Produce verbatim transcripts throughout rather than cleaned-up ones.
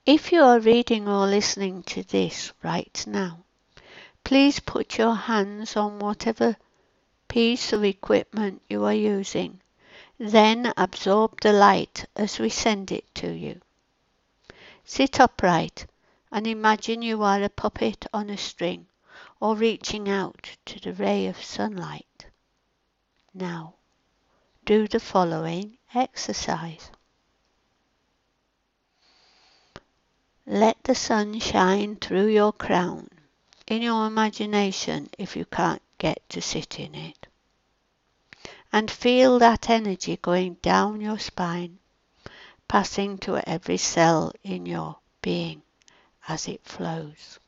If you are reading or listening to this right now, please put your hands on whatever piece of equipment you are using. Then absorb the light as we send it to you. Sit upright and imagine you are a puppet on a string or reaching out to the ray of sunlight. Now, do the following exercise. Let the sun shine through your crown, in your imagination if you can't get to sit in it. And feel that energy going down your spine, passing to every cell in your being as it flows.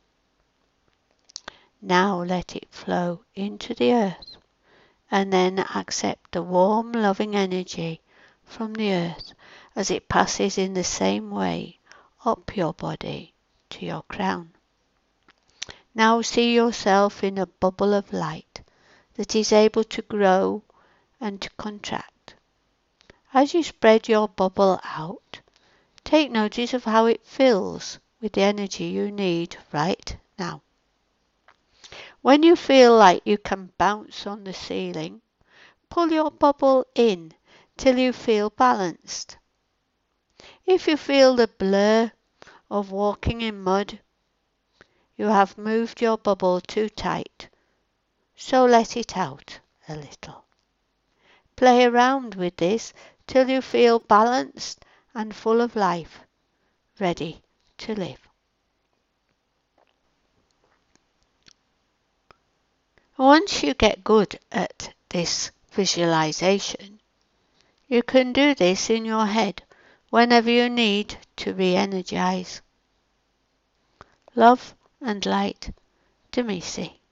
Now let it flow into the earth, and then accept the warm, loving energy from the earth as it passes in the same way up your body to your crown. Now see yourself in a bubble of light that is able to grow and to contract. As you spread your bubble out, take notice of how it fills with the energy you need right now. When you feel like you can bounce on the ceiling, pull your bubble in till you feel balanced. If you feel the blur of walking in mud, you have moved your bubble too tight, so let it out a little. Play around with this till you feel balanced and full of life, ready to live. Once you get good at this visualization, you can do this in your head whenever you need to re-energize. Love and light, Demisi.